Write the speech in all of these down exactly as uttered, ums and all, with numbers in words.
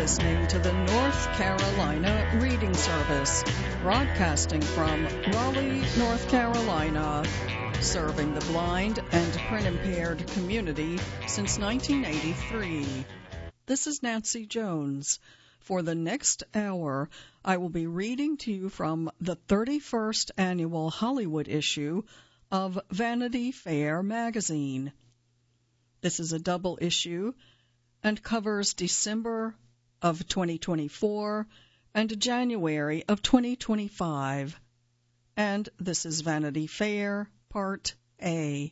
listening to the North Carolina Reading Service, broadcasting from Raleigh, North Carolina, serving the blind and print-impaired community since nineteen eighty-three. This is Nancy Jones. For the next hour, I will be reading to you from the thirty-first annual Hollywood issue of Vanity Fair magazine. This is a double issue and covers December of twenty twenty-four and January of twenty twenty-five. And this is Vanity Fair, Part A.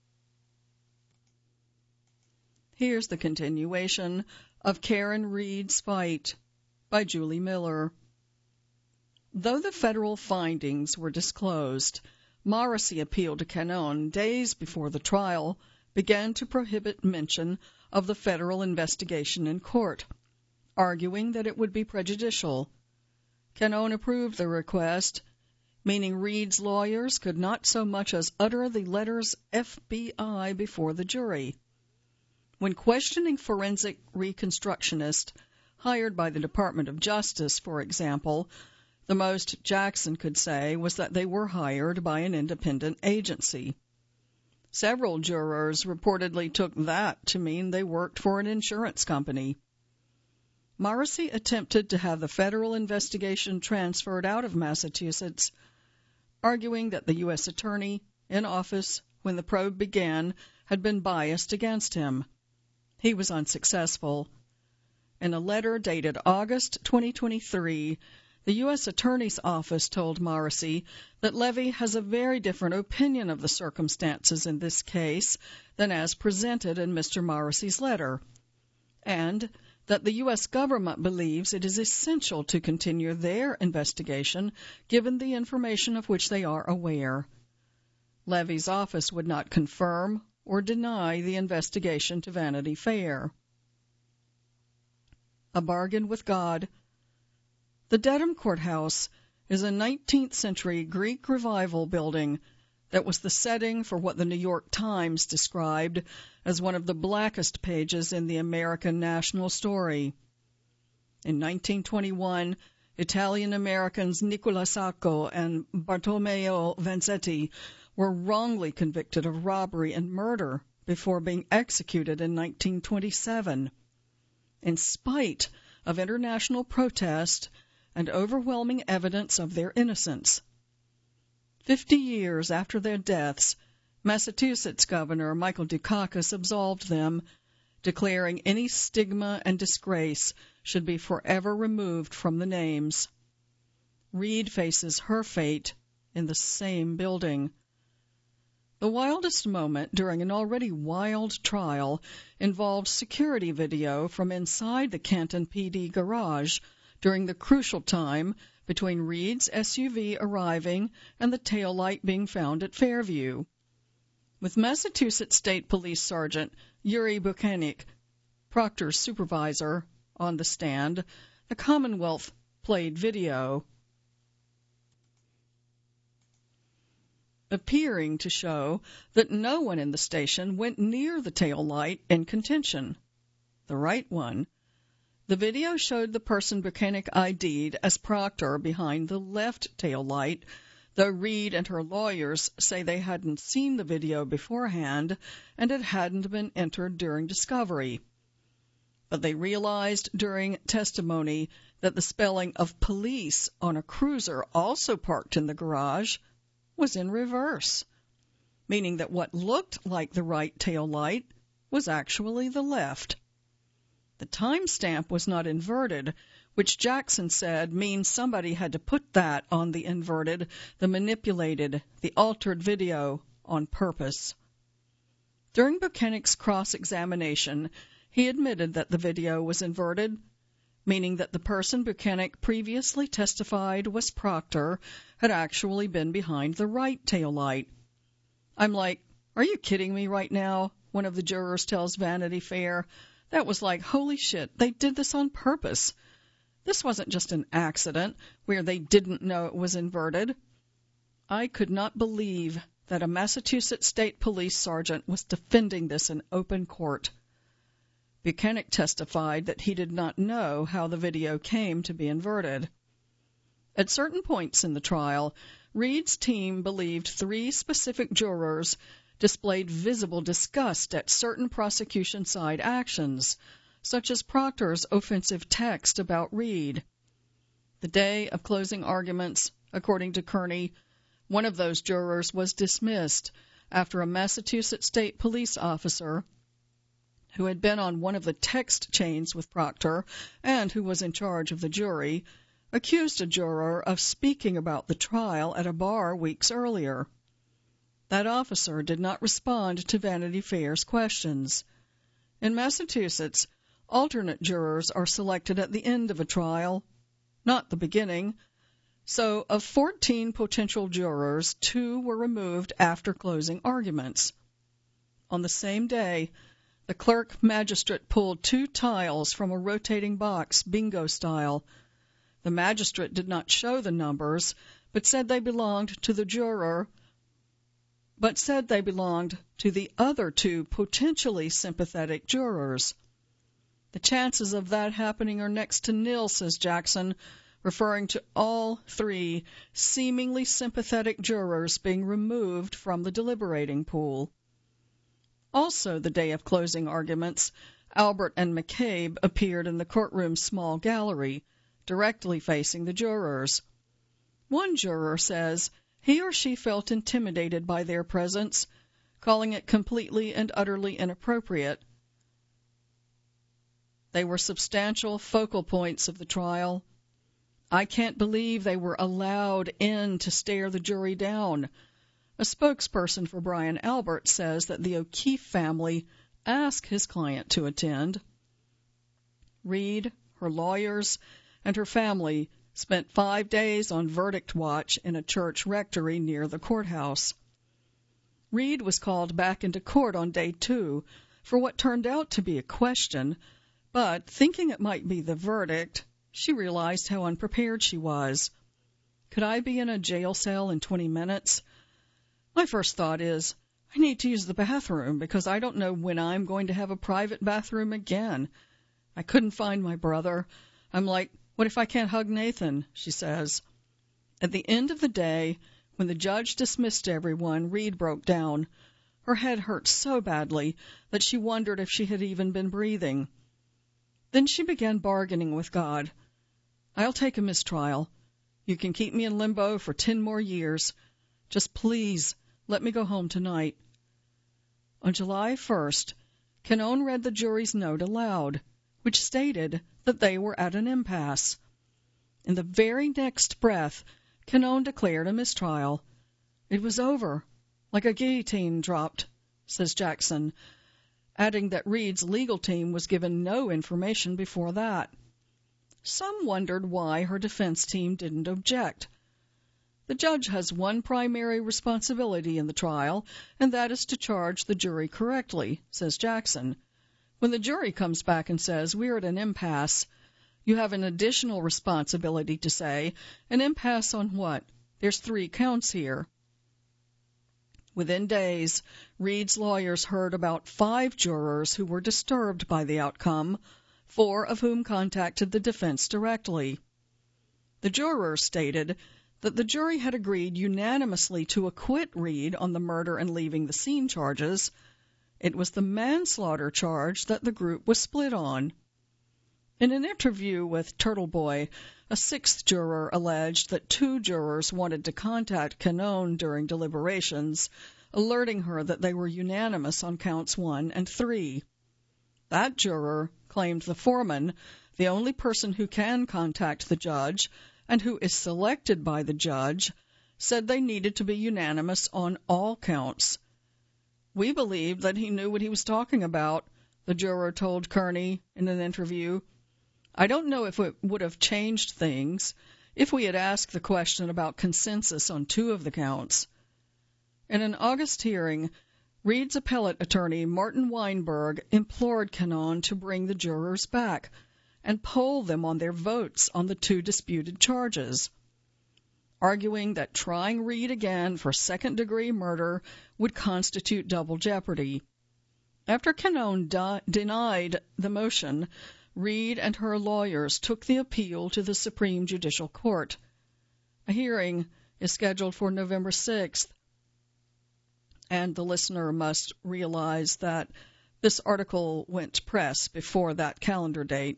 Here's the continuation of Karen Read's Fight by Julie Miller. Though the federal findings were disclosed, Morrissey appeal to Cannon days before the trial began to prohibit mention of the federal investigation in court, arguing that it would be prejudicial. Cannon approved the request, meaning Read's lawyers could not so much as utter the letters F B I before the jury. When questioning forensic reconstructionists hired by the Department of Justice, for example, the most Jackson could say was that they were hired by an independent agency. Several jurors reportedly took that to mean they worked for an insurance company. Morrissey attempted to have the federal investigation transferred out of Massachusetts, arguing that the U S attorney in office when the probe began had been biased against him. He was unsuccessful. In a letter dated August twenty twenty-three, the U S Attorney's Office told Morrissey that Levy has a very different opinion of the circumstances in this case than as presented in Mister Morrissey's letter, and that the U S government believes it is essential to continue their investigation given the information of which they are aware. Levy's office would not confirm or deny the investigation to Vanity Fair. A Bargain with God. The Dedham Courthouse is a nineteenth century Greek Revival building that was the setting for what the New York Times described as one of the blackest pages in the American national story. In nineteen twenty-one, Italian-Americans Nicola Sacco and Bartolomeo Vanzetti were wrongly convicted of robbery and murder before being executed in nineteen twenty-seven. In spite of international protest and overwhelming evidence of their innocence. Fifty years after their deaths, Massachusetts Governor Michael Dukakis absolved them, declaring any stigma and disgrace should be forever removed from the names. Read faces her fate in the same building. The wildest moment during an already wild trial involved security video from inside the Canton P D garage during the crucial time between Read's S U V arriving and the taillight being found at Fairview. With Massachusetts State Police Sergeant Yuri Buchanek, Proctor's supervisor, on the stand, the Commonwealth played video, appearing to show that no one in the station went near the taillight in contention, the right one. The video showed the person Buchanek I D'd as Proctor behind the left taillight, though Read and her lawyers say they hadn't seen the video beforehand and it hadn't been entered during discovery. But they realized during testimony that the spelling of police on a cruiser also parked in the garage was in reverse, meaning that what looked like the right taillight was actually the left. The timestamp was not inverted, which Jackson said means somebody had to put that on the inverted, the manipulated, the altered video on purpose. During Buchanek's cross-examination, he admitted that the video was inverted, meaning that the person Buchanek previously testified was Proctor had actually been behind the right taillight. I'm like, are you kidding me right now? One of the jurors tells Vanity Fair. That was like, holy shit, they did this on purpose. This wasn't just an accident where they didn't know it was inverted. I could not believe that a Massachusetts State Police sergeant was defending this in open court. Buchanan testified that he did not know how the video came to be inverted. At certain points in the trial, Reed's team believed three specific jurors displayed visible disgust at certain prosecution side actions, such as Proctor's offensive text about Reed. The day of closing arguments, according to Kearney, one of those jurors was dismissed after a Massachusetts State Police officer who had been on one of the text chains with Proctor and who was in charge of the jury, accused a juror of speaking about the trial at a bar weeks earlier. That officer did not respond to Vanity Fair's questions. In Massachusetts, alternate jurors are selected at the end of a trial, not the beginning. So of fourteen potential jurors, two were removed after closing arguments. On the same day, the clerk magistrate pulled two tiles from a rotating box, bingo style. The magistrate did not show the numbers, but said they belonged to the juror, but said they belonged to the other two potentially sympathetic jurors. The chances of that happening are next to nil, says Jackson, referring to all three seemingly sympathetic jurors being removed from the deliberating pool. Also, the day of closing arguments, Albert and McCabe appeared in the courtroom's small gallery, directly facing the jurors. One juror says he or she felt intimidated by their presence, calling it completely and utterly inappropriate. They were substantial focal points of the trial. I can't believe they were allowed in to stare the jury down. A spokesperson for Brian Albert says that the O'Keefe family asked his client to attend. Reed, her lawyers, and her family spent five days on verdict watch in a church rectory near the courthouse. Reed was called back into court on day two for what turned out to be a question, but thinking it might be the verdict, she realized how unprepared she was. Could I be in a jail cell in twenty minutes? My first thought is, I need to use the bathroom because I don't know when I'm going to have a private bathroom again. I couldn't find my brother. I'm like, what if I can't hug Nathan? She says. At the end of the day, when the judge dismissed everyone, Reed broke down. Her head hurt so badly that she wondered if she had even been breathing. Then she began bargaining with God. I'll take a mistrial. You can keep me in limbo for ten more years. Just please let me go home tonight. On July first, Canone read the jury's note aloud, which stated that they were at an impasse. In the very next breath, Canone declared a mistrial. It was over, like a guillotine dropped, says Jackson, adding that Reed's legal team was given no information before that. Some wondered why her defense team didn't object. The judge has one primary responsibility in the trial, and that is to charge the jury correctly, says Jackson. When the jury comes back and says, we're at an impasse, you have an additional responsibility to say, an impasse on what? There's three counts here. Within days, Reed's lawyers heard about five jurors who were disturbed by the outcome, four of whom contacted the defense directly. The jurors stated that the jury had agreed unanimously to acquit Reed on the murder and leaving the scene charges. It was the manslaughter charge that the group was split on. In an interview with Turtle Boy, a sixth juror alleged that two jurors wanted to contact Canone during deliberations, alerting her that they were unanimous on counts one and three. That juror claimed the foreman, the only person who can contact the judge and who is selected by the judge, said they needed to be unanimous on all counts. We believed that he knew what he was talking about, the juror told Kearney in an interview. I don't know if it would have changed things if we had asked the question about consensus on two of the counts. In an August hearing, Reed's appellate attorney, Martin Weinberg, implored Canone to bring the jurors back and poll them on their votes on the two disputed charges, arguing that trying Reed again for second-degree murder would constitute double jeopardy. After Canone di- denied the motion, Reed and her lawyers took the appeal to the Supreme Judicial Court. A hearing is scheduled for November sixth, and the listener must realize that this article went to press before that calendar date.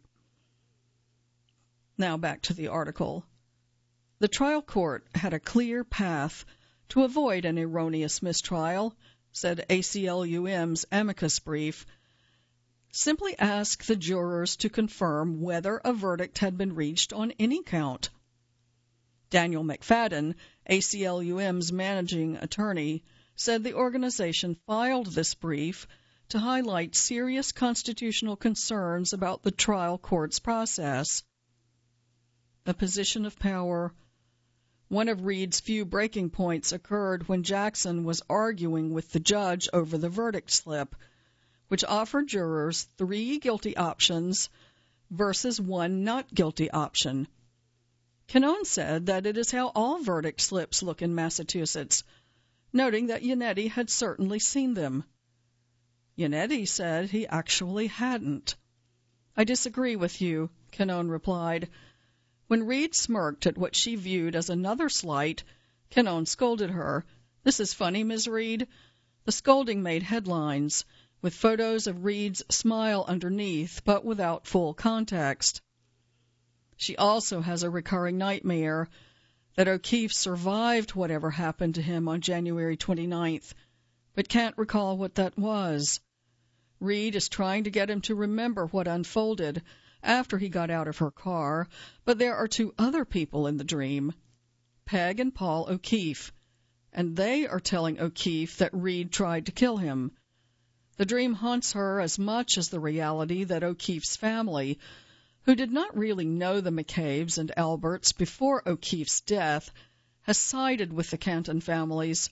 Now back to the article. The trial court had a clear path to avoid an erroneous mistrial, said A C L U M's amicus brief. Simply ask the jurors to confirm whether a verdict had been reached on any count. Daniel McFadden, A C L U M's managing attorney, said the organization filed this brief to highlight serious constitutional concerns about the trial court's process. A position of power. One of Reed's few breaking points occurred when Jackson was arguing with the judge over the verdict slip, which offered jurors three guilty options versus one not guilty option. Canone said that it is how all verdict slips look in Massachusetts, noting that Yannetti had certainly seen them. Yannetti said he actually hadn't. I disagree with you, Canone replied. When Reed smirked at what she viewed as another slight, Canone scolded her. This is funny, Miz Reed. The scolding made headlines, with photos of Reed's smile underneath, but without full context. She also has a recurring nightmare that O'Keefe survived whatever happened to him on January twenty-ninth, but can't recall what that was. Reed is trying to get him to remember what unfolded after he got out of her car, but there are two other people in the dream, Peg and Paul O'Keefe, and they are telling O'Keefe that Reed tried to kill him. The dream haunts her as much as the reality that O'Keefe's family, who did not really know the McCabe's and Alberts before O'Keefe's death, has sided with the Canton families.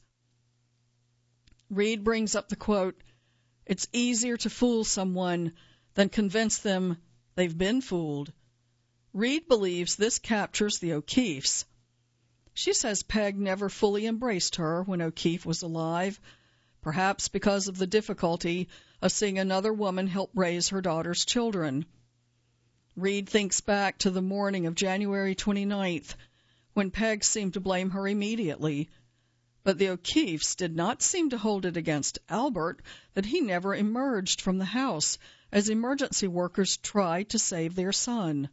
Reed brings up the quote, "It's easier to fool someone than convince them they've been fooled." Reed believes this captures the O'Keefes. She says Peg never fully embraced her when O'Keefe was alive, perhaps because of the difficulty of seeing another woman help raise her daughter's children. Reed thinks back to the morning of January twenty-ninth, when Peg seemed to blame her immediately, but the O'Keefes did not seem to hold it against Albert that he never emerged from the house as emergency workers tried to save their son.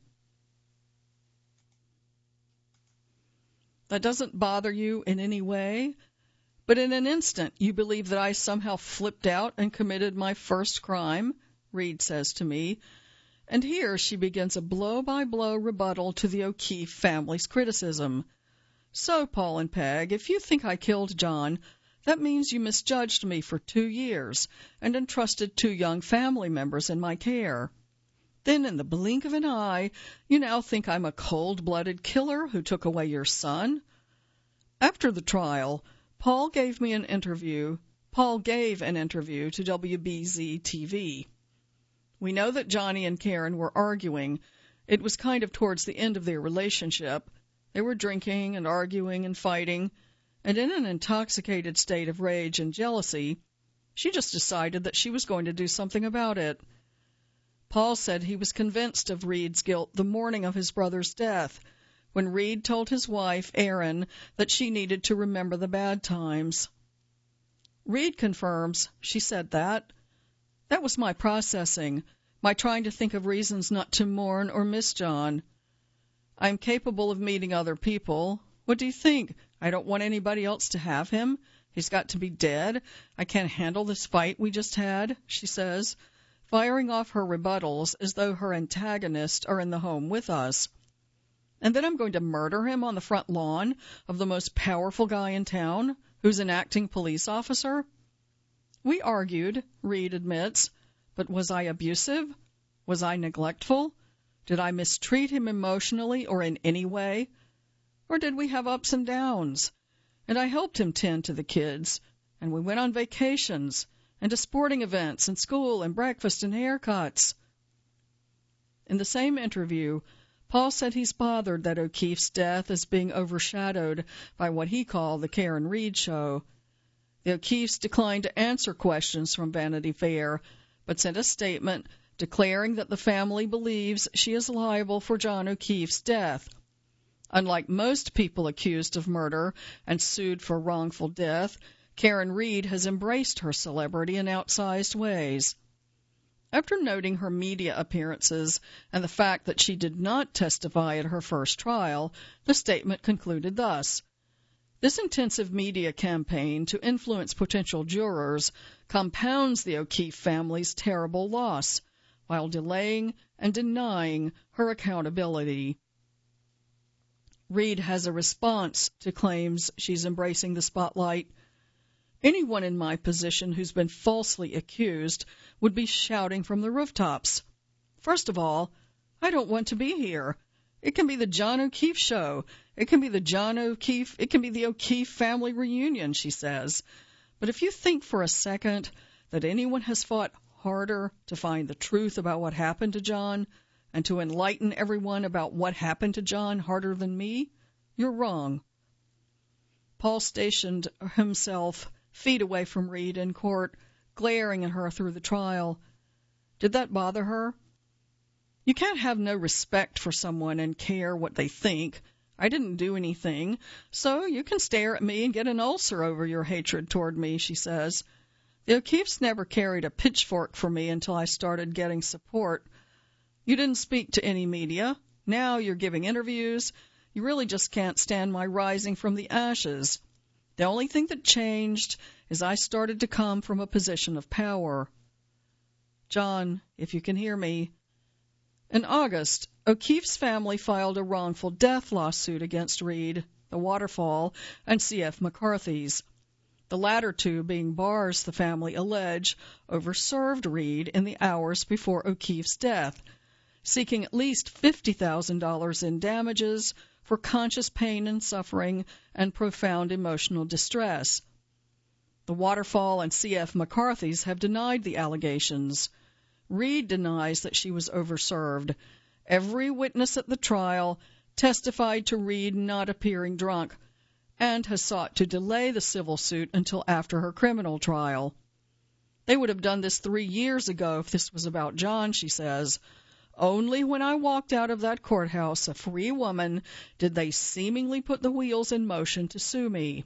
That doesn't bother you in any way, but in an instant you believe that I somehow flipped out and committed my first crime, Reed says to me, and here she begins a blow-by-blow rebuttal to the O'Keefe family's criticism. So, Paul and Peg, if you think I killed John, that means you misjudged me for two years and entrusted two young family members in my care. Then, in the blink of an eye, you now think I'm a cold-blooded killer who took away your son? After the trial, Paul gave me an interview. Paul gave an interview to W B Z T V. We know that Johnny and Karen were arguing. It was kind of towards the end of their relationship. They were drinking and arguing and fighting, and in an intoxicated state of rage and jealousy, she just decided that she was going to do something about it. Paul said he was convinced of Reed's guilt the morning of his brother's death, when Reed told his wife, Erin, that she needed to remember the bad times. Reed confirms she said that. That was my processing, my trying to think of reasons not to mourn or miss John. I am capable of meeting other people. What do you think? I don't want anybody else to have him. He's got to be dead. I can't handle this fight we just had, she says, firing off her rebuttals as though her antagonists are in the home with us. And then I'm going to murder him on the front lawn of the most powerful guy in town, who's an acting police officer? We argued, Reed admits, but was I abusive? Was I neglectful? Did I mistreat him emotionally or in any way? Or did we have ups and downs? And I helped him tend to the kids, and we went on vacations, and to sporting events, and school, and breakfast, and haircuts. In the same interview, Paul said he's bothered that O'Keefe's death is being overshadowed by what he called the Karen Reed show. The O'Keefes declined to answer questions from Vanity Fair, but sent a statement declaring that the family believes she is liable for John O'Keefe's death. Unlike most people accused of murder and sued for wrongful death, Karen Read has embraced her celebrity in outsized ways. After noting her media appearances and the fact that she did not testify at her first trial, the statement concluded thus: "This intensive media campaign to influence potential jurors compounds the O'Keefe family's terrible loss, while delaying and denying her accountability." Read has a response to claims she's embracing the spotlight. "Anyone in my position who's been falsely accused would be shouting from the rooftops. First of all, I don't want to be here. It can be the John O'Keefe show. It can be the John O'Keefe, it can be the O'Keefe family reunion," she says. "But if you think for a second that anyone has fought harder to find the truth about what happened to John and to enlighten everyone about what happened to John harder than me, you're wrong." Paul stationed himself feet away from Read in court, glaring at her through the trial. Did that bother her? "You can't have no respect for someone and care what they think. I didn't do anything, so you can stare at me and get an ulcer over your hatred toward me," she says. "The O'Keefes never carried a pitchfork for me until I started getting support. You didn't speak to any media. Now you're giving interviews. You really just can't stand my rising from the ashes. The only thing that changed is I started to come from a position of power." John, if you can hear me. In August, O'Keefe's family filed a wrongful death lawsuit against Read, the Waterfall, and C F McCarthy's. The latter two being bars the family allege overserved Read in the hours before O'Keefe's death, seeking at least fifty thousand dollars in damages for conscious pain and suffering and profound emotional distress. The Waterfall and C F McCarthy's have denied the allegations. Read denies that she was overserved. Every witness at the trial testified to Read not appearing drunk and has sought to delay the civil suit until after her criminal trial. "They would have done this three years ago if this was about John," she says. "Only when I walked out of that courthouse a free woman did they seemingly put the wheels in motion to sue me."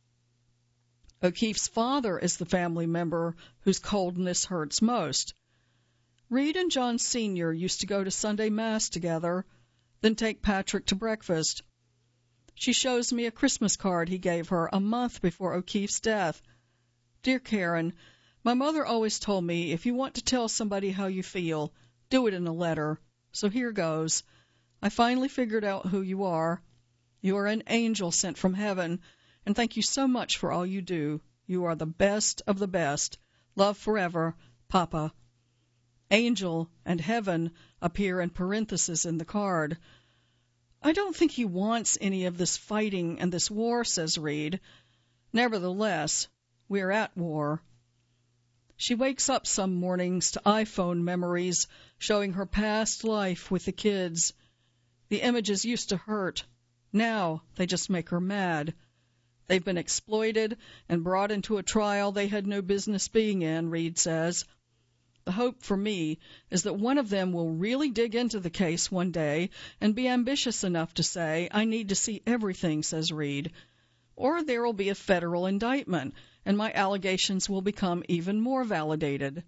O'Keefe's father is the family member whose coldness hurts most. Read and John Senior used to go to Sunday Mass together, then take Patrick to breakfast. She shows me a Christmas card he gave her a month before O'Keefe's death. "Dear Karen, my mother always told me if you want to tell somebody how you feel, do it in a letter. So here goes. I finally figured out who you are. You are an angel sent from heaven, and thank you so much for all you do. You are the best of the best. Love forever, Papa." Angel and heaven appear in parentheses in the card. "I don't think he wants any of this fighting and this war," says Read. "Nevertheless, we are at war." She wakes up some mornings to iPhone memories showing her past life with the kids. The images used to hurt. Now they just make her mad. They've been exploited and brought into a trial they had no business being in, Read says. "The hope for me is that one of them will really dig into the case one day and be ambitious enough to say, 'I need to see everything,'" says Read. "Or there will be a federal indictment, and my allegations will become even more validated."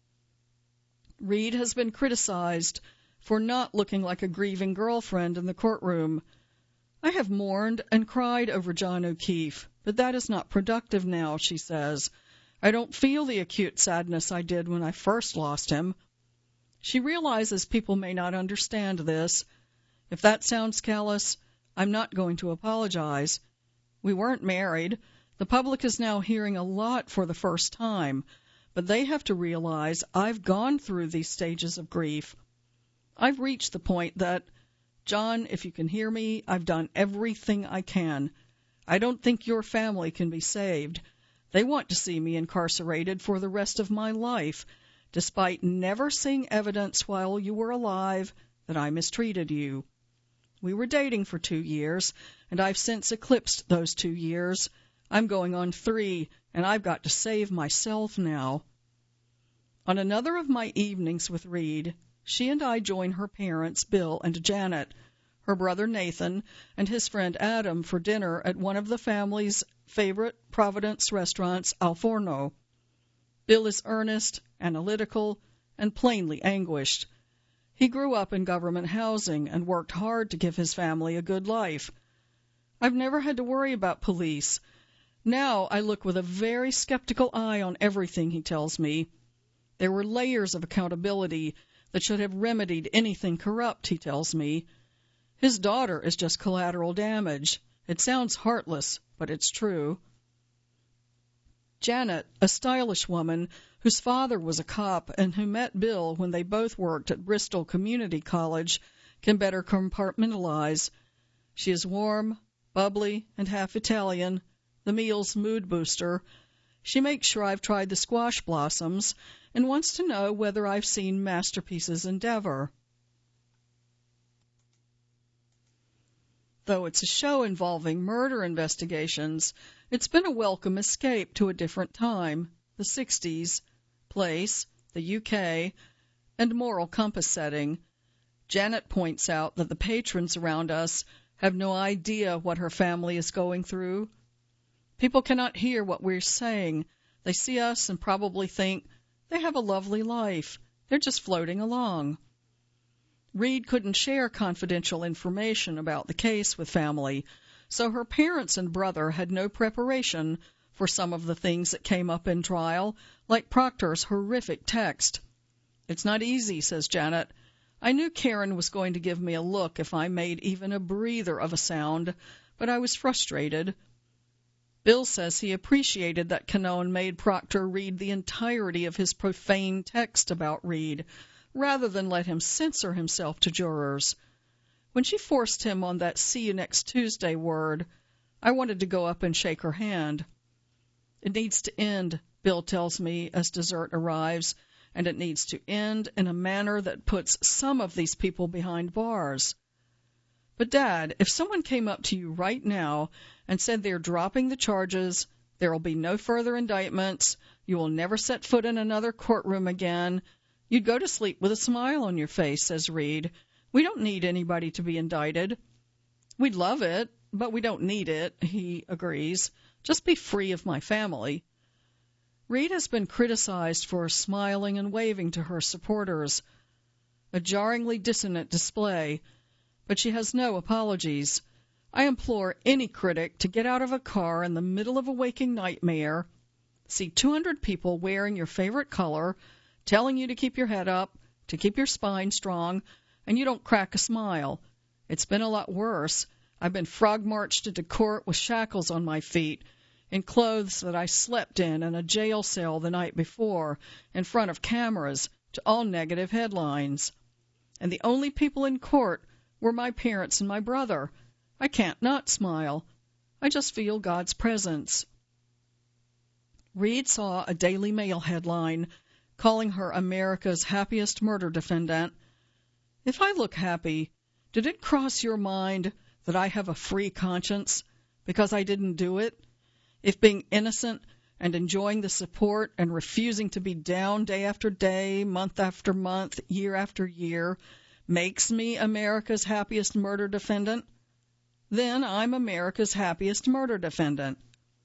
Read has been criticized for not looking like a grieving girlfriend in the courtroom. "I have mourned and cried over John O'Keefe, but that is not productive now," she says. "I don't feel the acute sadness I did when I first lost him." She realizes people may not understand this. If that sounds callous, I'm not going to apologize. We weren't married. The public is now hearing a lot for the first time, but they have to realize I've gone through these stages of grief. I've reached the point that, John, if you can hear me, I've done everything I can. I don't think your family can be saved. They want to see me incarcerated for the rest of my life, despite never seeing evidence while you were alive that I mistreated you. We were dating for two years, and I've since eclipsed those two years. I'm going on three, and I've got to save myself now. On another of my evenings with Reed, she and I join her parents, Bill and Janet, her brother Nathan, and his friend Adam for dinner at one of the family's favorite Providence restaurants, Al Forno. Bill is earnest, analytical, and plainly anguished. He grew up in government housing and worked hard to give his family a good life. I've never had to worry about police. Now I look with a very skeptical eye on everything, he tells me. There were layers of accountability that should have remedied anything corrupt, he tells me. His daughter is just collateral damage. It sounds heartless, but it's true. Janet, a stylish woman whose father was a cop and who met Bill when they both worked at Bristol Community College, can better compartmentalize. She is warm, bubbly, and half Italian, the meal's mood booster. She makes sure I've tried the squash blossoms and wants to know whether I've seen Masterpieces Endeavor. Though it's a show involving murder investigations, it's been a welcome escape to a different time, the sixties, place, the U K, and moral compass setting. Janet points out that the patrons around us have no idea what her family is going through. People cannot hear what we're saying. They see us and probably think, they have a lovely life. They're just floating along. Reed couldn't share confidential information about the case with family, so her parents and brother had no preparation for some of the things that came up in trial, like Proctor's horrific text. It's not easy, says Janet. I knew Karen was going to give me a look if I made even a breather of a sound, but I was frustrated. Bill says he appreciated that Canone made Proctor read the entirety of his profane text about Reed, rather than let him censor himself to jurors. When she forced him on that see you next Tuesday word, I wanted to go up and shake her hand. It needs to end, Bill tells me as dessert arrives, and it needs to end in a manner that puts some of these people behind bars. But, Dad, if someone came up to you right now and said they're dropping the charges, there will be no further indictments, you will never set foot in another courtroom again, you'd go to sleep with a smile on your face, says Reed. We don't need anybody to be indicted. We'd love it, but we don't need it, he agrees. Just be free of my family. Reed has been criticized for smiling and waving to her supporters, a jarringly dissonant display, but she has no apologies. I implore any critic to get out of a car in the middle of a waking nightmare, see two hundred people wearing your favorite color, telling you to keep your head up, to keep your spine strong, and you don't crack a smile. It's been a lot worse. I've been frog-marched into court with shackles on my feet, in clothes that I slept in in a jail cell the night before, in front of cameras, to all negative headlines. And the only people in court were my parents and my brother. I can't not smile. I just feel God's presence. Reed saw a Daily Mail headline calling her America's happiest murder defendant. If I look happy, did it cross your mind that I have a free conscience because I didn't do it? If being innocent and enjoying the support and refusing to be down day after day, month after month, year after year, makes me America's happiest murder defendant, then I'm America's happiest murder defendant.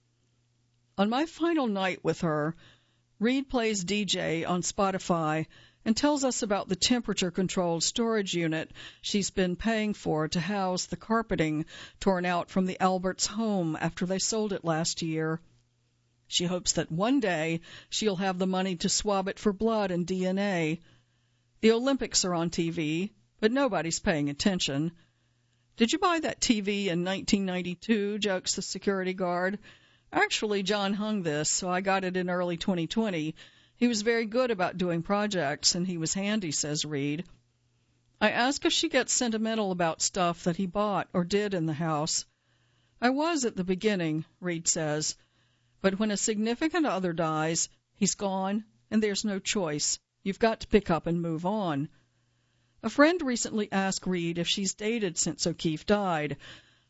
On my final night with her, Reed plays D J on Spotify and tells us about the temperature-controlled storage unit she's been paying for to house the carpeting torn out from the Alberts' home after they sold it last year. She hopes that one day she'll have the money to swab it for blood and D N A. The Olympics are on T V, but nobody's paying attention. Did you buy that T V in nineteen ninety-two, jokes the security guard. Actually, John hung this, so I got it in early twenty twenty. He was very good about doing projects, and he was handy, says Reed. I ask if she gets sentimental about stuff that he bought or did in the house. I was at the beginning, Reed says, but when a significant other dies, he's gone, and there's no choice. You've got to pick up and move on. A friend recently asked Reed if she's dated since O'Keefe died.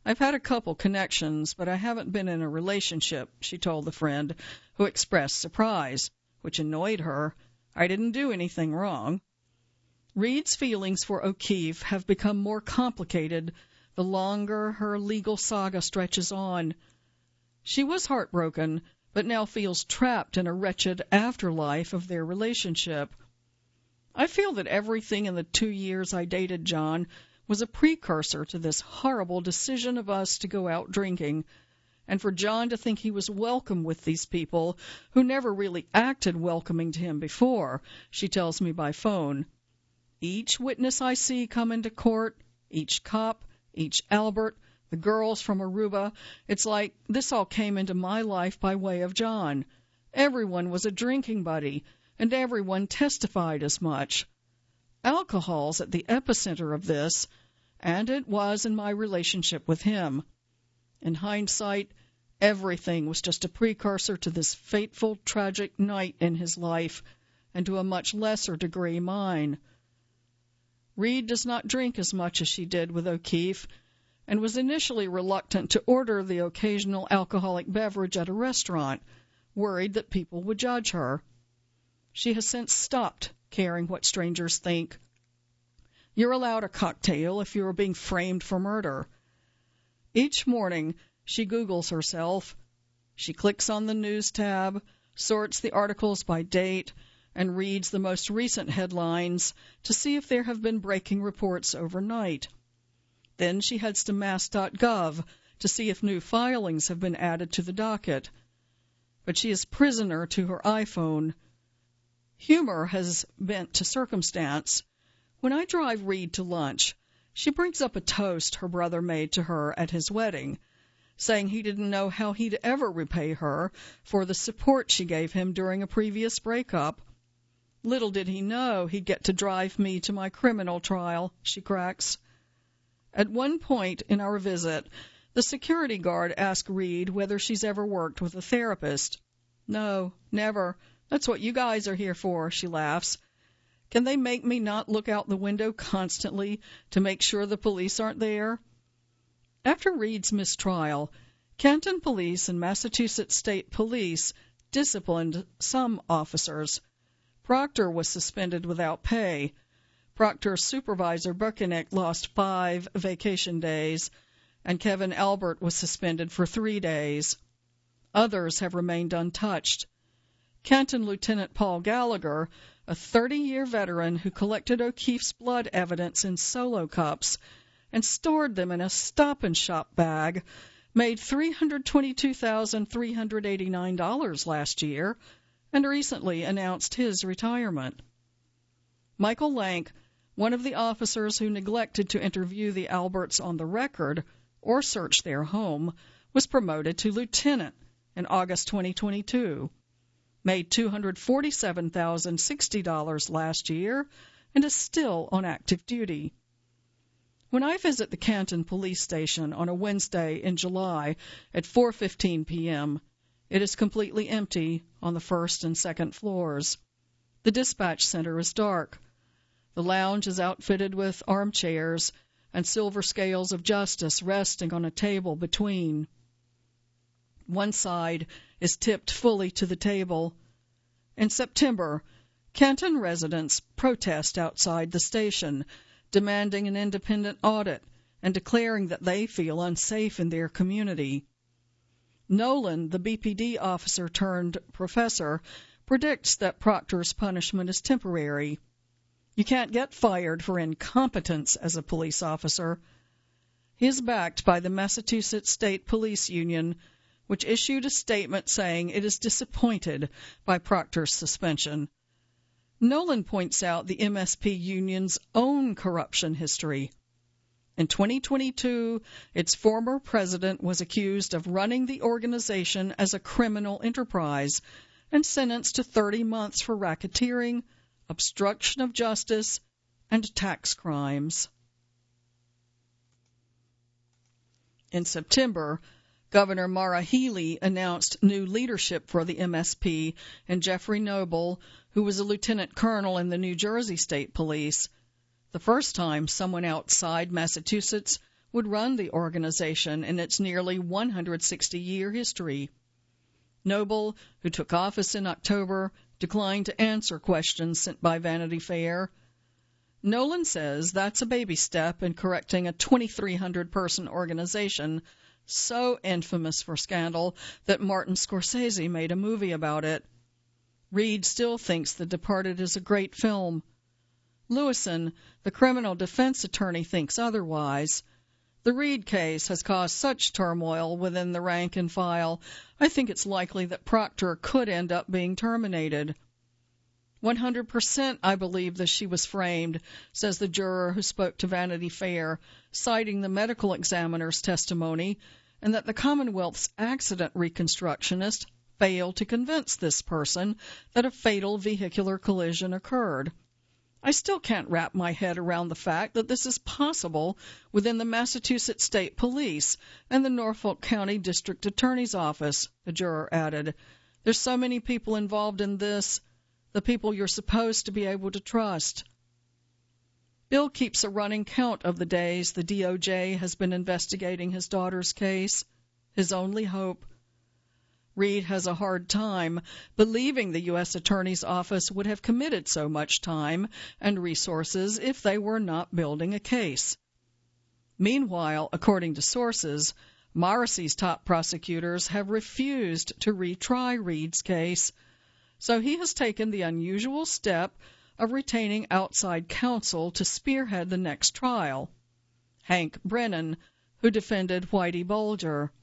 I've had a couple connections, but I haven't been in a relationship, she told the friend, who expressed surprise, which annoyed her. I didn't do anything wrong. Reed's feelings for O'Keefe have become more complicated the longer her legal saga stretches on. She was heartbroken, but now feels trapped in a wretched afterlife of their relationship. I feel that everything in the two years I dated John was a precursor to this horrible decision of us to go out drinking, and for John to think he was welcome with these people who never really acted welcoming to him before, she tells me by phone. Each witness I see come into court, each cop, each Albert, the girls from Aruba, it's like this all came into my life by way of John. Everyone was a drinking buddy, and everyone testified as much. Alcohol's at the epicenter of this, and it was in my relationship with him. In hindsight, everything was just a precursor to this fateful, tragic night in his life, and to a much lesser degree mine. Reed does not drink as much as she did with O'Keefe, and was initially reluctant to order the occasional alcoholic beverage at a restaurant, worried that people would judge her. She has since stopped caring what strangers think. You're allowed a cocktail if you are being framed for murder. Each morning, she Googles herself. She clicks on the news tab, sorts the articles by date, and reads the most recent headlines to see if there have been breaking reports overnight. Then she heads to mass dot gov to see if new filings have been added to the docket. But she is prisoner to her iPhone. Humor has bent to circumstance. When I drive Reed to lunch, she brings up a toast her brother made to her at his wedding, saying he didn't know how he'd ever repay her for the support she gave him during a previous breakup. Little did he know he'd get to drive me to my criminal trial, she cracks. At one point in our visit, the security guard asked Reed whether she's ever worked with a therapist. No, never. That's what you guys are here for, she laughs. Can they make me not look out the window constantly to make sure the police aren't there? After Reed's mistrial, Canton Police and Massachusetts State Police disciplined some officers. Proctor was suspended without pay. Proctor's supervisor, Burkinick, lost five vacation days, and Kevin Albert was suspended for three days. Others have remained untouched. Canton Lieutenant Paul Gallagher, a thirty-year veteran who collected O'Keefe's blood evidence in solo cups and stored them in a Stop and Shop bag, made three hundred twenty-two thousand three hundred eighty-nine dollars last year and recently announced his retirement. Michael Lank, one of the officers who neglected to interview the Alberts on the record or search their home, was promoted to lieutenant in August twenty twenty-two. Made two hundred forty-seven thousand sixty dollars last year, and is still on active duty. When I visit the Canton Police Station on a Wednesday in July at four fifteen p.m., it is completely empty on the first and second floors. The dispatch center is dark. The lounge is outfitted with armchairs and silver scales of justice resting on a table between. One side is tipped fully to the table. In September, Canton residents protest outside the station, demanding an independent audit and declaring that they feel unsafe in their community. Nolan, the B P D officer turned professor, predicts that Proctor's punishment is temporary. You can't get fired for incompetence as a police officer. He is backed by the Massachusetts State Police Union, which issued a statement saying it is disappointed by Proctor's suspension. Nolan points out the M S P union's own corruption history. In twenty twenty-two, its former president was accused of running the organization as a criminal enterprise and sentenced to thirty months for racketeering, obstruction of justice, and tax crimes. In September, Governor Maura Healey announced new leadership for the M S P and Jeffrey Noble, who was a lieutenant colonel in the New Jersey State Police. The first time someone outside Massachusetts would run the organization in its nearly one hundred sixty year history. Noble, who took office in October, declined to answer questions sent by Vanity Fair. Nolan says that's a baby step in correcting a twenty-three hundred person organization so infamous for scandal that Martin Scorsese made a movie about it. Reed still thinks The Departed is a great film. Lewison, the criminal defense attorney, thinks otherwise. The Reed case has caused such turmoil within the rank and file, I think it's likely that Proctor could end up being terminated. One hundred percent I believe that she was framed, says the juror who spoke to Vanity Fair, citing the medical examiner's testimony, and that the Commonwealth's accident reconstructionist failed to convince this person that a fatal vehicular collision occurred. I still can't wrap my head around the fact that this is possible within the Massachusetts State Police and the Norfolk County District Attorney's Office, the juror added. There's so many people involved in this, the people you're supposed to be able to trust. Bill keeps a running count of the days the D O J has been investigating his daughter's case, his only hope. Reed has a hard time believing the U S Attorney's Office would have committed so much time and resources if they were not building a case. Meanwhile, according to sources, Morrissey's top prosecutors have refused to retry Reed's case, so he has taken the unusual step of retaining outside counsel to spearhead the next trial, Hank Brennan, who defended Whitey Bulger.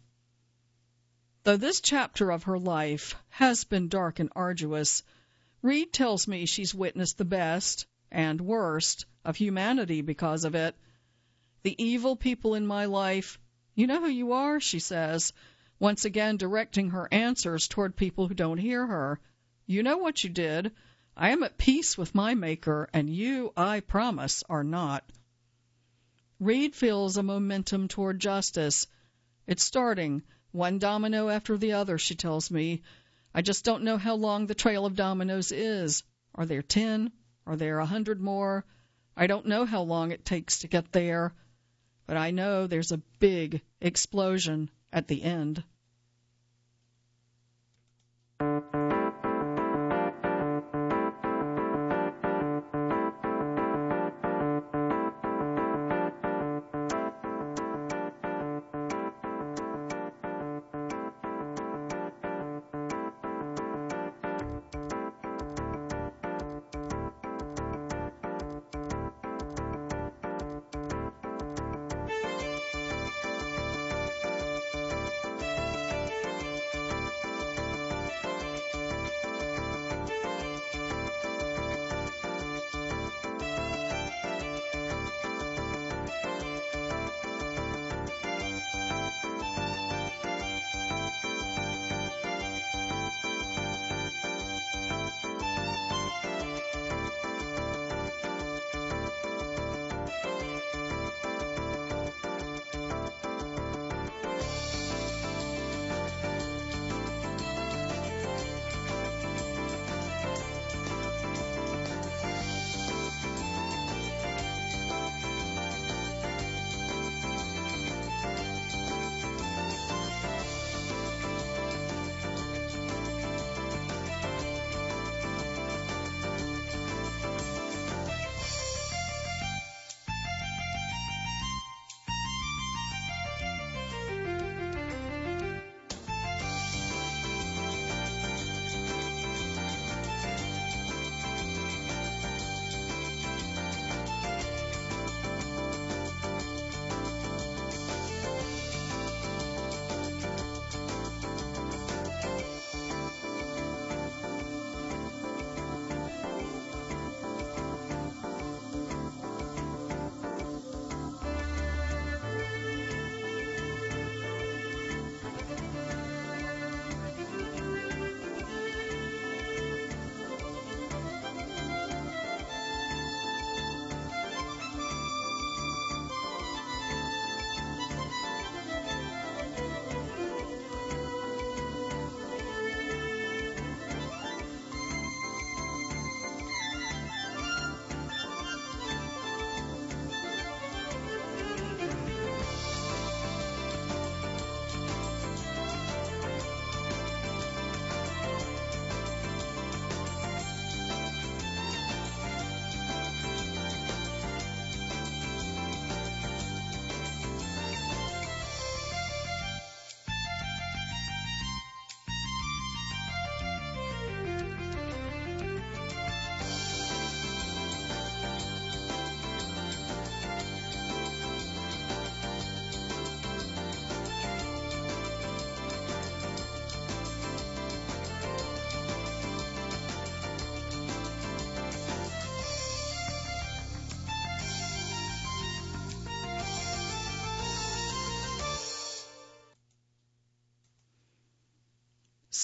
Though this chapter of her life has been dark and arduous, Reed tells me she's witnessed the best and worst of humanity because of it. The evil people in my life, you know who you are, she says, once again directing her answers toward people who don't hear her. You know what you did. I am at peace with my Maker, and you, I promise, are not. Reed feels a momentum toward justice. It's starting, one domino after the other, she tells me. I just don't know how long the trail of dominoes is. Are there ten? Are there a hundred more? I don't know how long it takes to get there, but I know there's a big explosion at the end.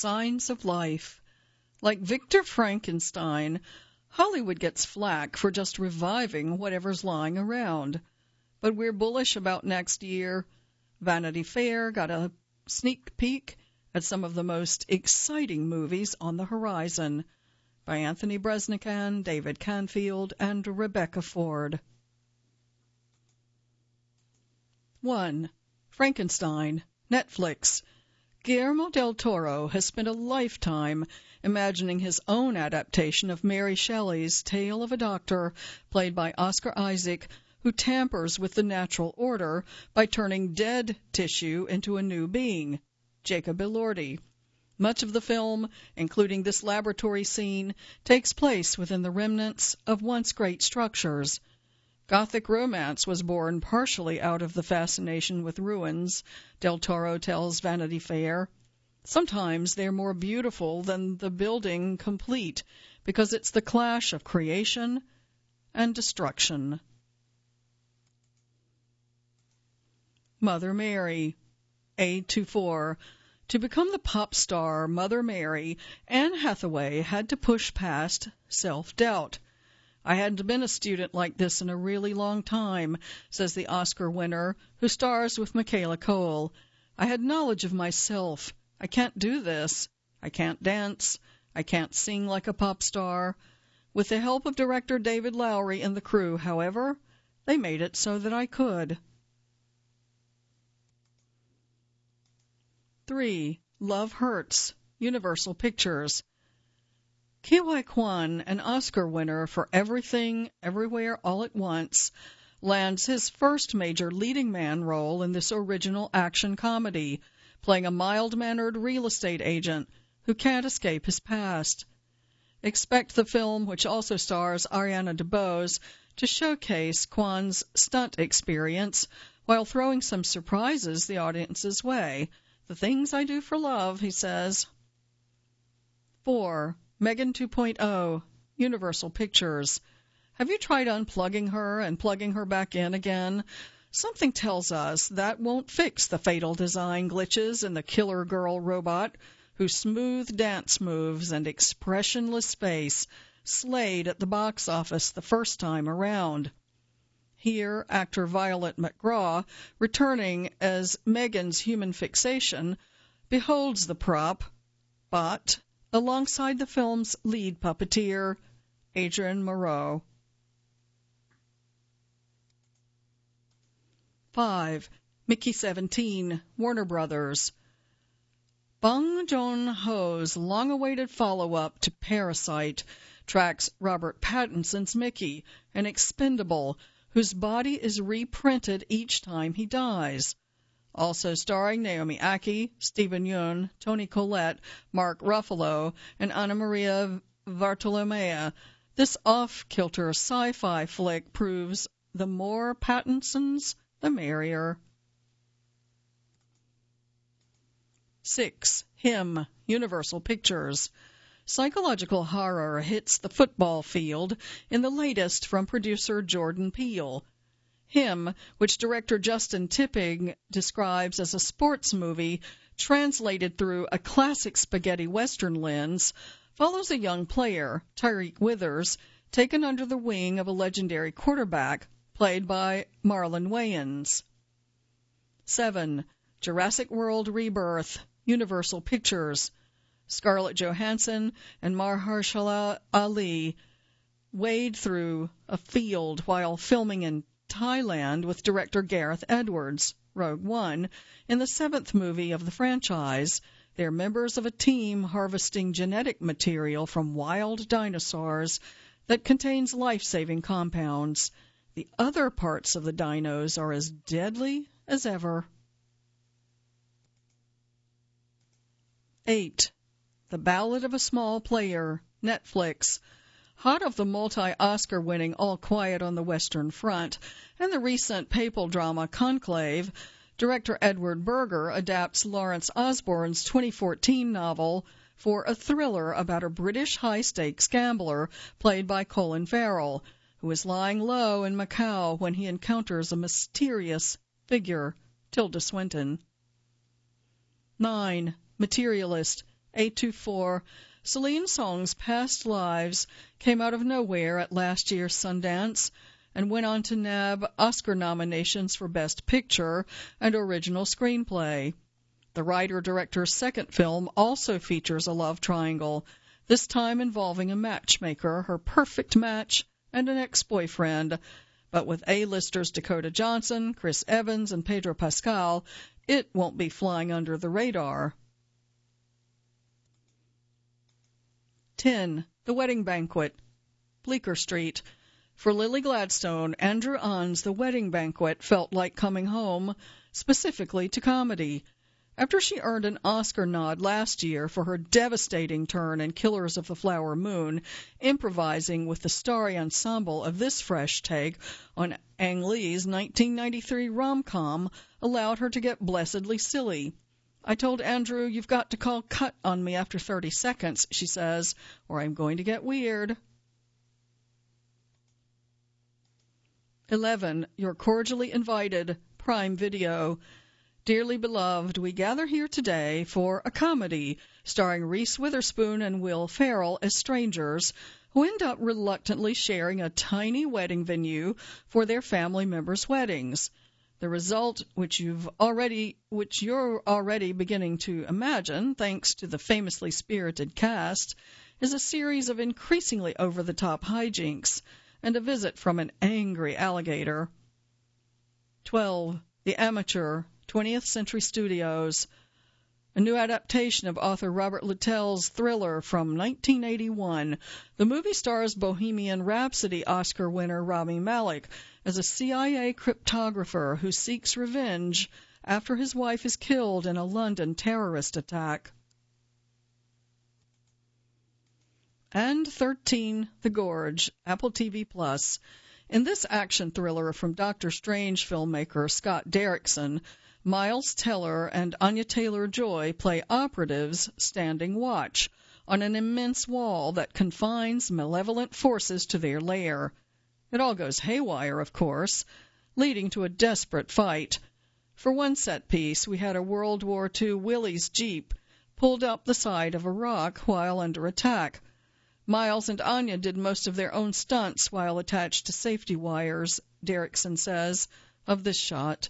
signs of life. Like Victor Frankenstein, Hollywood gets flack for just reviving whatever's lying around. But we're bullish about next year. Vanity Fair got a sneak peek at some of the most exciting movies on the horizon by Anthony Breznican, David Canfield, and Rebecca Ford. one. Frankenstein, Netflix. Guillermo del Toro has spent a lifetime imagining his own adaptation of Mary Shelley's Tale of a Doctor, played by Oscar Isaac, who tampers with the natural order by turning dead tissue into a new being, Jacob Elordi. Much of the film, including this laboratory scene, takes place within the remnants of once great structures. Gothic romance was born partially out of the fascination with ruins, Del Toro tells Vanity Fair. Sometimes they're more beautiful than the building complete, because it's the clash of creation and destruction. Mother Mary, A twenty-four. To become the pop star Mother Mary, Anne Hathaway had to push past self-doubt. I hadn't been a student like this in a really long time, says the Oscar winner, who stars with Michaela Cole. I had knowledge of myself. I can't do this. I can't dance. I can't sing like a pop star. With the help of director David Lowery and the crew, however, they made it so that I could. three. Love Hurts, Universal Pictures. Ke Huy Quan, an Oscar winner for Everything, Everywhere, All at Once, lands his first major leading man role in this original action comedy, playing a mild-mannered real estate agent who can't escape his past. Expect the film, which also stars Ariana DeBose, to showcase Kwan's stunt experience while throwing some surprises the audience's way. The things I do for love, he says. four. Megan two point oh, Universal Pictures. Have you tried unplugging her and plugging her back in again? Something tells us that won't fix the fatal design glitches in the killer girl robot whose smooth dance moves and expressionless face slayed at the box office the first time around. Here, actor Violet McGraw, returning as Megan's human fixation, beholds the prop, bot, alongside the film's lead puppeteer, Adrian Moreau. five. Mickey seventeen, Warner Brothers. Bong Joon-ho's long-awaited follow-up to Parasite tracks Robert Pattinson's Mickey, an expendable whose body is reprinted each time he dies. Also starring Naomi Ackie, Stephen Yeun, Toni Collette, Mark Ruffalo, and Anna Maria Vartolomea, this off-kilter sci-fi flick proves the more Pattinsons, the merrier. six. Him, Universal Pictures. Psychological horror hits the football field in the latest from producer Jordan Peele. Him, which director Justin Tipping describes as a sports movie translated through a classic spaghetti western lens, follows a young player, Tyreek Withers, taken under the wing of a legendary quarterback, played by Marlon Wayans. seven. Jurassic World Rebirth, Universal Pictures. Scarlett Johansson and Mahershala Ali wade through a field while filming in Thailand with director Gareth Edwards, Rogue One, in the seventh movie of the franchise. They're members of a team harvesting genetic material from wild dinosaurs that contains life-saving compounds. The other parts of the dinos are as deadly as ever. eight. The Ballad of a Small Player, Netflix. Hot of the multi-Oscar winning All Quiet on the Western Front and the recent papal drama Conclave, director Edward Berger adapts Lawrence Osborne's twenty fourteen novel for a thriller about a British high-stakes gambler played by Colin Farrell, who is lying low in Macau when he encounters a mysterious figure, Tilda Swinton. nine. Materialist, eight two four. Celine Song's Past Lives came out of nowhere at last year's Sundance and went on to nab Oscar nominations for Best Picture and Original Screenplay. The writer-director's second film also features a love triangle, this time involving a matchmaker, her perfect match, and an ex-boyfriend. But with A-listers Dakota Johnson, Chris Evans, and Pedro Pascal, it won't be flying under the radar. ten. The Wedding Banquet. Bleecker Street. For Lily Gladstone, Andrew Ahn's The Wedding Banquet felt like coming home, specifically to comedy. After she earned an Oscar nod last year for her devastating turn in Killers of the Flower Moon, improvising with the starry ensemble of this fresh take on Ang Lee's nineteen ninety-three rom-com allowed her to get blessedly silly. I told Andrew, "You've got to call cut on me after thirty seconds, she says, or I'm going to get weird. eleven. You're cordially invited. Prime Video. Dearly beloved, we gather here today for a comedy starring Reese Witherspoon and Will Ferrell as strangers who end up reluctantly sharing a tiny wedding venue for their family members' weddings. The result, which you've already, which you're already beginning to imagine, thanks to the famously spirited cast, is a series of increasingly over-the-top hijinks and a visit from an angry alligator. twelve. The Amateur. twentieth Century Studios. A new adaptation of author Robert Littell's thriller from nineteen eighty-one. The movie stars Bohemian Rhapsody Oscar winner Rami Malek as a C I A cryptographer who seeks revenge after his wife is killed in a London terrorist attack. And thirteen. The Gorge, Apple T V Plus. In this action thriller from Doctor Strange filmmaker Scott Derrickson, Miles Teller and Anya Taylor-Joy play operatives standing watch on an immense wall that confines malevolent forces to their lair. It all goes haywire, of course, leading to a desperate fight. For one set piece, we had a World War Two Willys Jeep pulled up the side of a rock while under attack. Miles and Anya did most of their own stunts while attached to safety wires, Derrickson says, of this shot.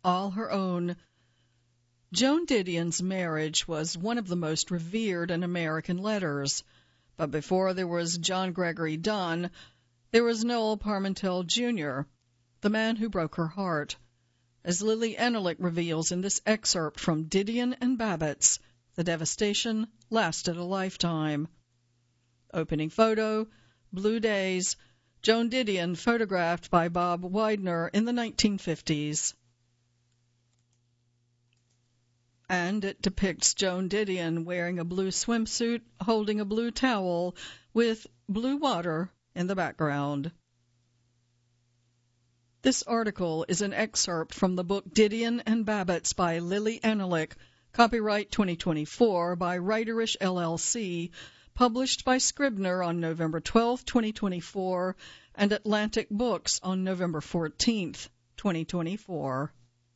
all her own. Joan Didion's marriage was one of the most revered in American letters, but before there was John Gregory Dunn, there was Noel Parmentel, Junior, the man who broke her heart. As Lily Enelick reveals in this excerpt from Didion and Babbitts, the devastation lasted a lifetime. Opening photo, Blue Days, Joan Didion, photographed by Bob Widener in the nineteen fifties. And it depicts Joan Didion wearing a blue swimsuit, holding a blue towel, with blue water in the background. This article is an excerpt from the book Didion and Babbitts by Lily Enelick, copyright twenty twenty-four by Writerish L L C, published by Scribner on November twelfth, twenty twenty-four, and Atlantic Books on November fourteenth, twenty twenty-four.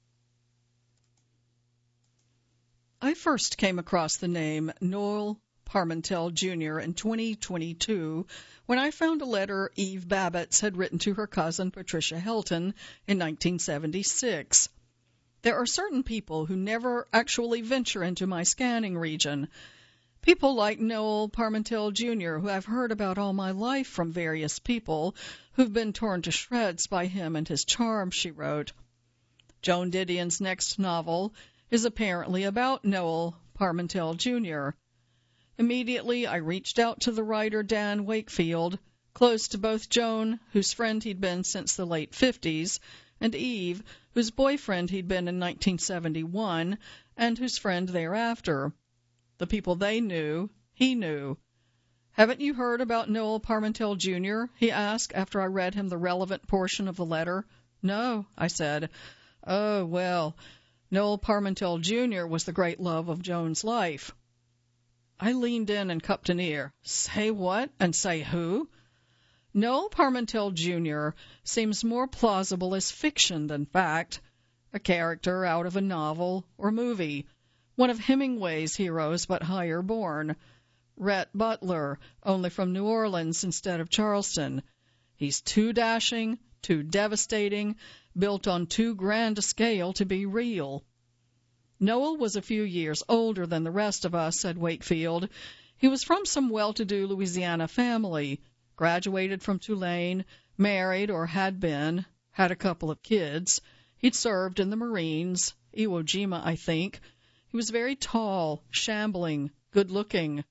I first came across the name Noel Parmentel, Junior in twenty twenty-two when I found a letter Eve Babbitts had written to her cousin Patricia Helton in nineteen seventy-six. There are certain people who never actually venture into my scanning region. People like Noel Parmentel, Junior, who I've heard about all my life from various people who've been torn to shreds by him and his charm, she wrote. Joan Didion's next novel is apparently about Noel Parmentel, Junior Immediately, I reached out to the writer Dan Wakefield, close to both Joan, whose friend he'd been since the late fifties, and Eve, whose boyfriend he'd been in nineteen seventy-one, and whose friend thereafter. The people they knew, he knew. "Haven't you heard about Noel Parmentel, Junior?" he asked after I read him the relevant portion of the letter. "No," I said. "Oh, well, Noel Parmentel, Junior was the great love of Joan's life." I leaned in and cupped an ear. "Say what? And say who?" Noel Parmentel, Junior seems more plausible as fiction than fact, a character out of a novel or movie, one of Hemingway's heroes but higher born. Rhett Butler, only from New Orleans instead of Charleston. He's too dashing, too devastating, built on too grand a scale to be real. Noel was a few years older than the rest of us, said Wakefield. He was from some well-to-do Louisiana family, graduated from Tulane, married or had been, had a couple of kids. He'd served in the Marines, Iwo Jima, I think. He was very tall, shambling, good-looking.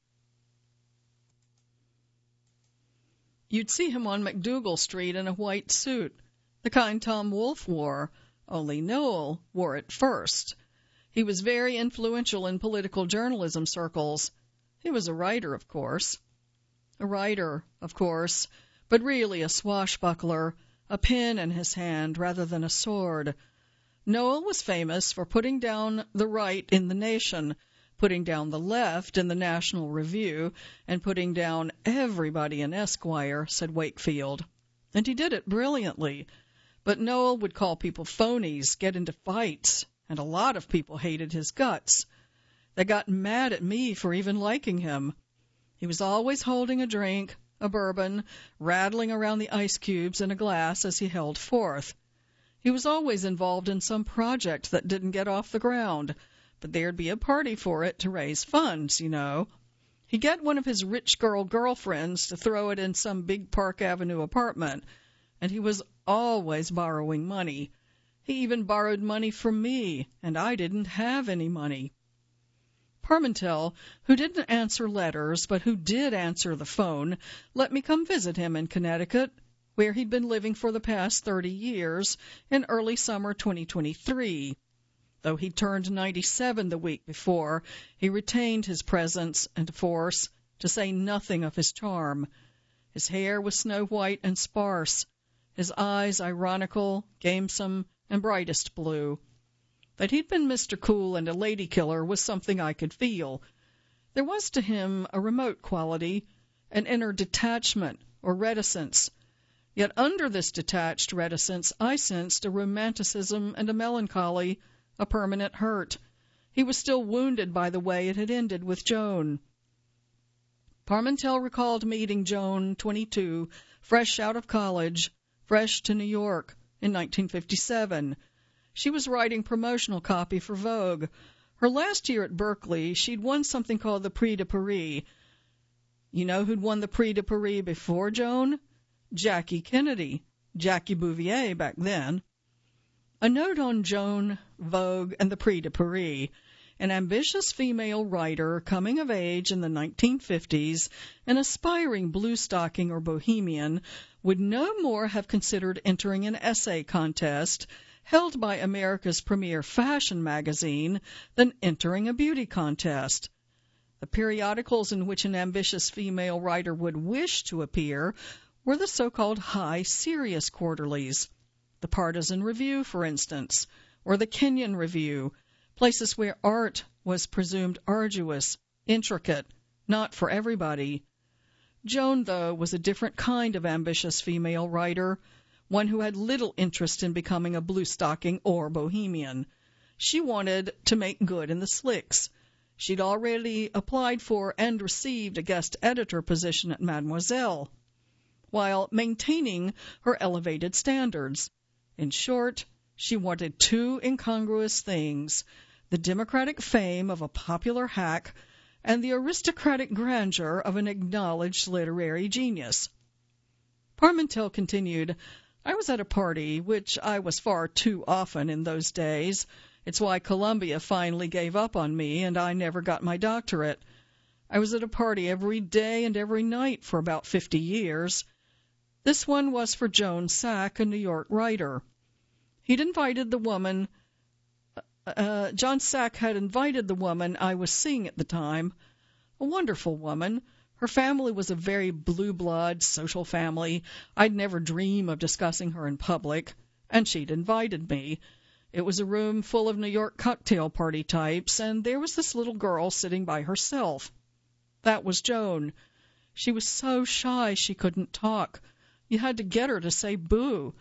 You'd see him on McDougal Street in a white suit, the kind Tom Wolfe wore, only Noel wore it first. He was very influential in political journalism circles. He was a writer, of course. A writer, of course, but really a swashbuckler, a pen in his hand rather than a sword. Noel was famous for putting down the right in the Nation, putting down the left in the National Review, and putting down everybody in Esquire, said Wakefield. And he did it brilliantly. But Noel would call people phonies, get into fights, and a lot of people hated his guts. They got mad at me for even liking him. He was always holding a drink, a bourbon, rattling around the ice cubes in a glass as he held forth. He was always involved in some project that didn't get off the ground, but there'd be a party for it to raise funds, you know. He'd get one of his rich girl girlfriends to throw it in some big Park Avenue apartment, and he was always borrowing money. He even borrowed money from me, and I didn't have any money. Parmentel, who didn't answer letters but who did answer the phone, let me come visit him in Connecticut, where he'd been living for the past thirty years, in early summer twenty twenty-three. Though he turned ninety-seven the week before, he retained his presence and force, to say nothing of his charm. His hair was snow white and sparse, his eyes ironical, gamesome, and brightest blue. That he'd been Mister Cool and a lady killer was something I could feel. There was to him a remote quality, an inner detachment or reticence. Yet under this detached reticence I sensed a romanticism and a melancholy, a permanent hurt. He was still wounded by the way it had ended with Joan. Parmentel recalled meeting Joan, twenty-two, fresh out of college, fresh to New York, in nineteen fifty-seven. She was writing promotional copy for Vogue. Her last year at Berkeley, she'd won something called the Prix de Paris. You know who'd won the Prix de Paris before Joan? Jackie Kennedy, Jackie Bouvier back then. A note on Joan, Vogue, and the Prix de Paris. An ambitious female writer coming of age in the nineteen fifties, an aspiring blue-stocking or bohemian, would no more have considered entering an essay contest held by America's premier fashion magazine than entering a beauty contest. The periodicals in which an ambitious female writer would wish to appear were the so-called high serious quarterlies, the Partisan Review, for instance, or the Kenyon Review, places where art was presumed arduous, intricate, not for everybody. Joan, though, was a different kind of ambitious female writer, one who had little interest in becoming a blue-stocking or bohemian. She wanted to make good in the slicks. She'd already applied for and received a guest editor position at Mademoiselle, while maintaining her elevated standards. In short, she wanted two incongruous things, the democratic fame of a popular hack and the aristocratic grandeur of an acknowledged literary genius. Parmentel continued, I was at a party, which I was far too often in those days. It's why Columbia finally gave up on me, and I never got my doctorate. I was at a party every day and every night for about fifty years. This one was for Joan Sack, a New York writer. He'd invited the woman, uh, John Sack had invited the woman I was seeing at the time, a wonderful woman. Her family was a very blue-blood, social family. I'd never dream of discussing her in public, and she'd invited me. It was a room full of New York cocktail party types, and there was this little girl sitting by herself. That was Joan. She was so shy she couldn't talk. You had to get her to say boo.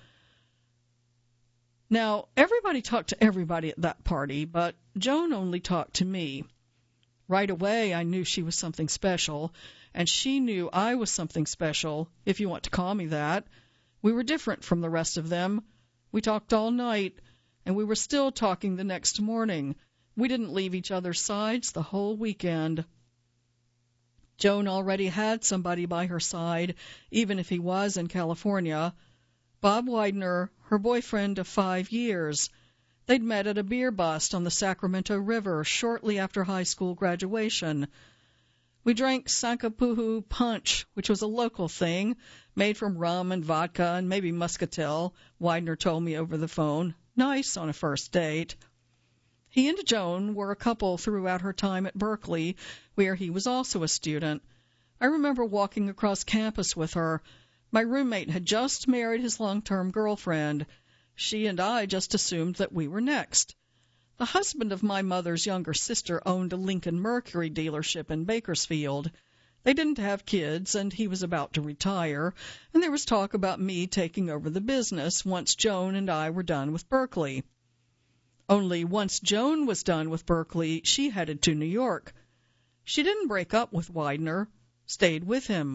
Now, everybody talked to everybody at that party, but Joan only talked to me. Right away, I knew she was something special, and she knew I was something special, if you want to call me that. We were different from the rest of them. We talked all night, and we were still talking the next morning. We didn't leave each other's sides the whole weekend. Joan already had somebody by her side, even if he was in California. Bob Widener, her boyfriend of five years. They'd met at a beer bust on the Sacramento River shortly after high school graduation. We drank Sankapuhu punch, which was a local thing, made from rum and vodka and maybe muscatel, Widener told me over the phone. Nice on a first date. He and Joan were a couple throughout her time at Berkeley, where he was also a student. I remember walking across campus with her. My roommate had just married his long-term girlfriend. She and I just assumed that we were next. The husband of my mother's younger sister owned a Lincoln Mercury dealership in Bakersfield. They didn't have kids, and he was about to retire, and there was talk about me taking over the business once Joan and I were done with Berkeley. Only once Joan was done with Berkeley, she headed to New York. She didn't break up with Widener, stayed with him.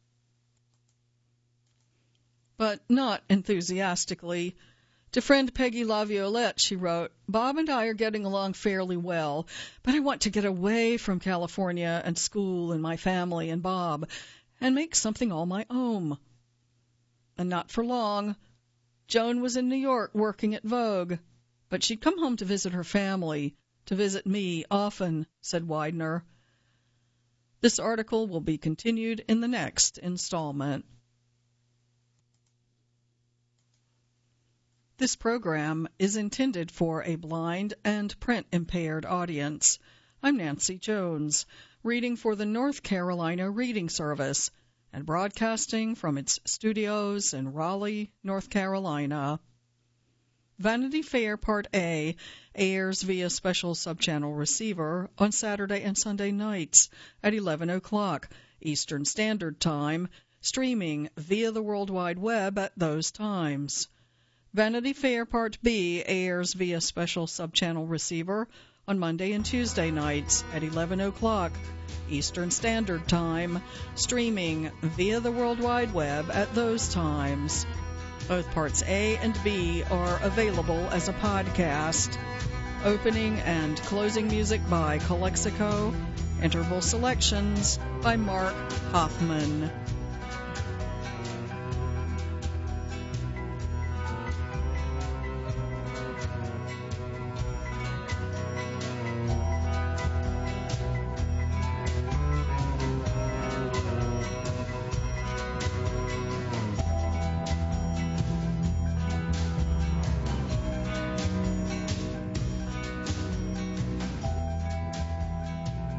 But not enthusiastically. To friend Peggy LaViolette, she wrote, Bob and I are getting along fairly well, but I want to get away from California and school and my family and Bob and make something all my own. And not for long. Joan was in New York working at Vogue, but she'd come home to visit her family, to visit me often, said Widener. This article will be continued in the next installment. This program is intended for a blind and print-impaired audience. I'm Nancy Jones, reading for the North Carolina Reading Service and broadcasting from its studios in Raleigh, North Carolina. Vanity Fair Part A airs via special subchannel receiver on Saturday and Sunday nights at eleven o'clock Eastern Standard Time, streaming via the World Wide Web at those times. Vanity Fair Part B airs via special subchannel receiver on Monday and Tuesday nights at eleven o'clock Eastern Standard Time, streaming via the World Wide Web at those times. Both parts A and B are available as a podcast. Opening and closing music by Calexico. Interval selections by Mark Hoffman.